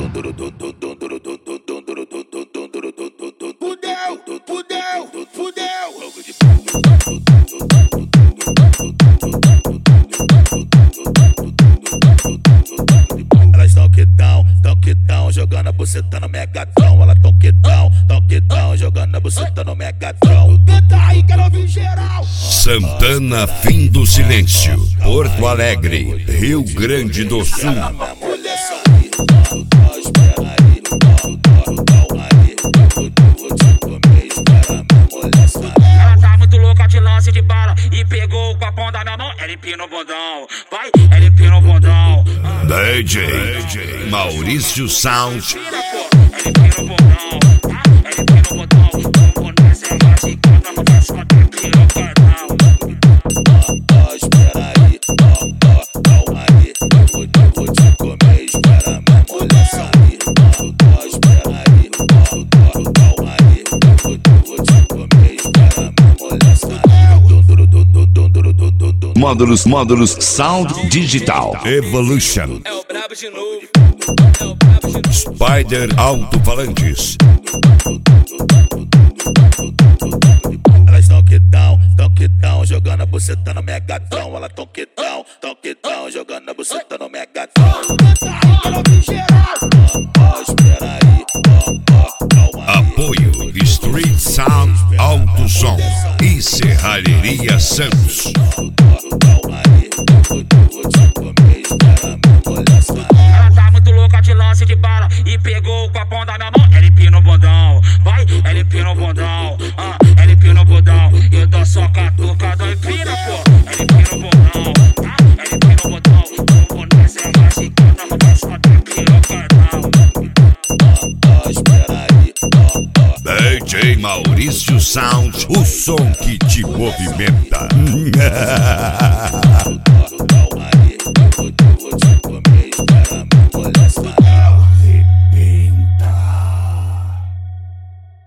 Elas toquetão, jogando a buceta no megatron. Ela toquetão, jogando a buceta no megatron. Canta aí, quero ouvir geral. Santana, fim do silêncio. Porto Alegre, Rio Grande do Sul. Ela tá muito louca de lance de bala e pegou o copão da minha mão. Ela empina o bundão, vai, ela empina o bundão. DJ Maurício Sound. Ela empina o bundão, ela empina o bundão. O bundão se abaixa e canta no braço aqui no canal. Espera aí, calma aí. Eu vou te comer, espera minha mulher sair. Espera aí, calma aí. Eu vou te comer, espera minha mulher sair. Módulos Sound Digital Evolution. É o brabo de novo. Spider Alto-Falantes. Elas toquetão, jogando a buceta no megatron. Ela toquetão, jogando a buceta no megatron. Canta aí, quero ouvir geral. Espera aí, calma aí. Apoio Street Sound Alto Som e Serralheria Santos. Ela tá muito louca de lance de bala e pegou o copão da minha mão. Ela empina o bundão, vai, ela empina o bundão. Ela empina o bundão, eu dou só catuca do empina, pô. Ela empina o bundão, ela empina o bundão. O bundão se abaixa e canta no braço aqui no canal. Espera aí, DJ Maurício Sound, o som que te movimenta.